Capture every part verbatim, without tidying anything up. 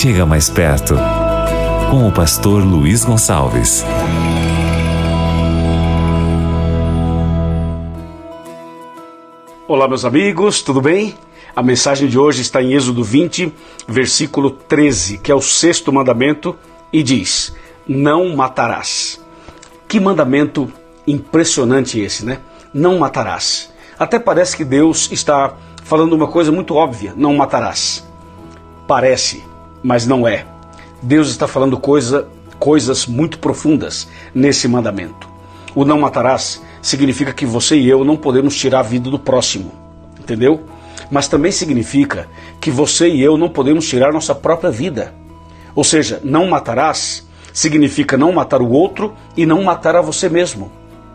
Chega mais perto, com o pastor Luiz Gonçalves. Olá, meus amigos, tudo bem? A mensagem de hoje está em Êxodo vinte, versículo treze, que é o sexto mandamento, e diz: não matarás. Que mandamento impressionante esse, né? Não matarás. Até parece que Deus está falando uma coisa muito óbvia: não matarás. Parece, mas não é. Deus está falando coisa, coisas muito profundas nesse mandamento. O não matarás significa que você e eu não podemos tirar a vida do próximo, entendeu? Mas também significa que você e eu não podemos tirar nossa própria vida. Ou seja, não matarás significa não matar o outro e não matar a você mesmo.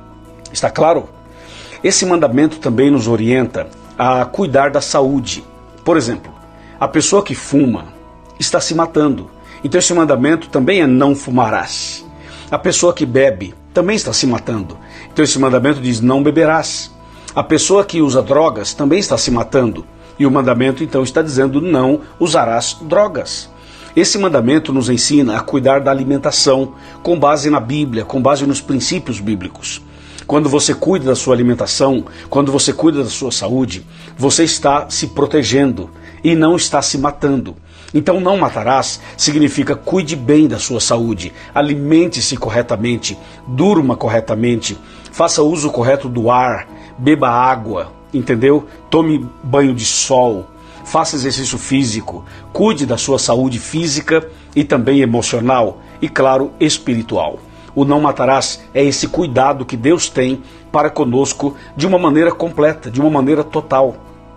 Está claro? Esse mandamento também nos orienta a cuidar da saúde. Por exemplo, a pessoa que fuma está se matando. Então esse mandamento também é não fumarás. A pessoa que bebe também está se matando. Então esse mandamento diz não beberás. A pessoa que usa drogas também está se matando. E o mandamento então está dizendo não usarás drogas. Esse mandamento nos ensina a cuidar da alimentação com base na Bíblia, com base nos princípios bíblicos. Quando você cuida da sua alimentação, quando você cuida da sua saúde, você está se protegendo e não está se matando. Então não matarás significa cuide bem da sua saúde, alimente-se corretamente, durma corretamente, faça uso correto do ar, beba água, entendeu? Tome banho de sol, faça exercício físico, cuide da sua saúde física e também emocional e, claro, espiritual. O não matarás é esse cuidado que Deus tem para conosco de uma maneira completa, de uma maneira total.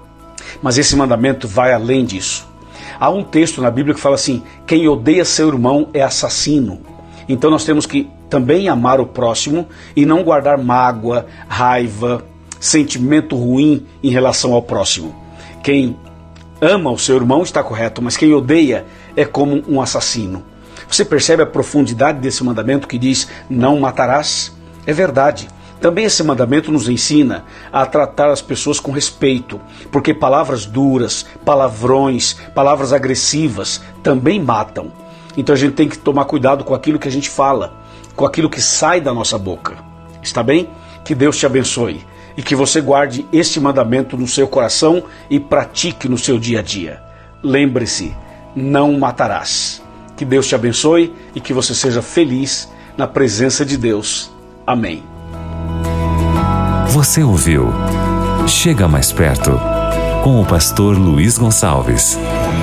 Mas esse mandamento vai além disso. Há um texto na Bíblia que fala assim: quem odeia seu irmão é assassino. Então nós temos que também amar o próximo e não guardar mágoa, raiva, sentimento ruim em relação ao próximo. Quem ama o seu irmão está correto, mas quem odeia é como um assassino. Você percebe a profundidade desse mandamento que diz não matarás? É verdade. Também esse mandamento nos ensina a tratar as pessoas com respeito, porque palavras duras, palavrões, palavras agressivas também matam. Então a gente tem que tomar cuidado com aquilo que a gente fala, com aquilo que sai da nossa boca. Está bem? Que Deus te abençoe e que você guarde este mandamento no seu coração e pratique no seu dia a dia. Lembre-se, não matarás. Que Deus te abençoe e que você seja feliz na presença de Deus. Amém. Você ouviu Chega Mais Perto, com o pastor Luiz Gonçalves.